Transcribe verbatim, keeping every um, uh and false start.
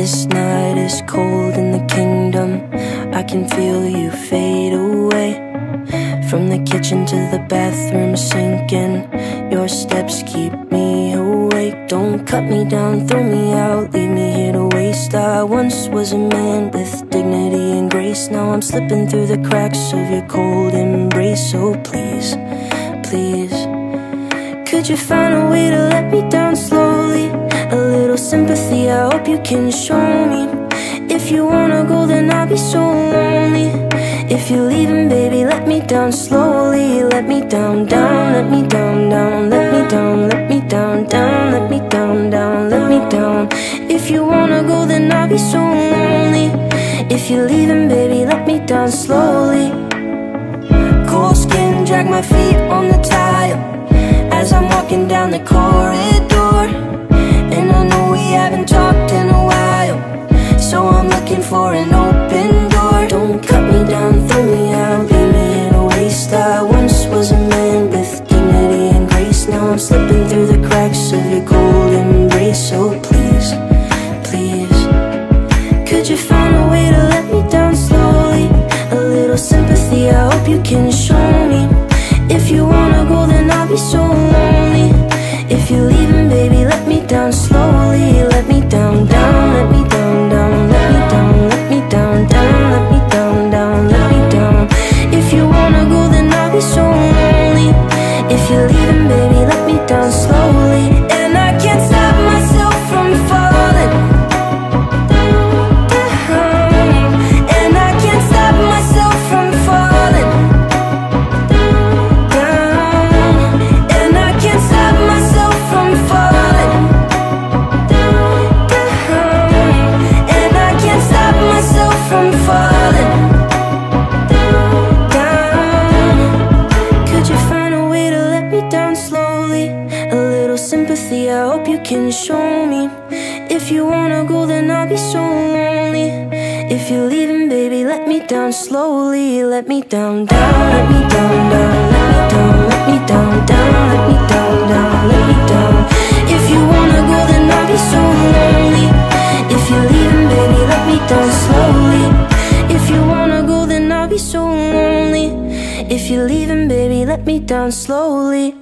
This night is cold in the kingdom. I can feel you fade away. From the kitchen to the bathroom sinking, your steps keep me awake. Don't cut me down, throw me out, leave me here to waste. I once was a man with dignity and grace. Now I'm slipping through the cracks of your cold embrace. So please, please, could you find a way to let me down slowly? A little sympathy, I hope you can show me. If you wanna go, then I'll be so lonely. If you're leaving, baby, let me down slowly. Let me down, down, let me down, down. Let me down, let me down, down. Let me down, down, let me down. If you wanna go, then I'll be so lonely. If you're leaving, baby, let me down slowly. Cold skin, drag my feet on the tile as I'm walking down the corridor. And I know we haven't talked in a while, so I'm looking for an open door. Don't cut me down, throw me out, leave me in a waste. I once was a man with dignity and grace. Now I'm slipping through the cracks of your cold embrace. So please, please, could you find a way to let me down slowly? A little sympathy, I hope you can show me. If you wanna go, then I'll be so lonely. If you're leaving, baby, let me down slowly. Let me down, down, let me down, down. Let me down, let me down, down. Let me down, down, let me down. If you wanna go, then I'll be so lonely. If you're leaving, baby, let me down slowly. And I can't stop myself from falling down. And I can't stop myself from falling down. And I can't stop myself from falling down. And I can't stop myself from falling down. Could you find a way to let me down slowly? A little sympathy, I hope you can show me. If you wanna go, then I'll be so lonely. If you're leaving, baby, let me down slowly. Let me down, down, let me down, down. Let me down, let me down, down. Let me down, down, let me down. If you wanna go, then I'll be so lonely. If you're leaving, baby, let me down slowly. If you wanna go, then I'll be so lonely. If you're leaving, baby, let me down slowly.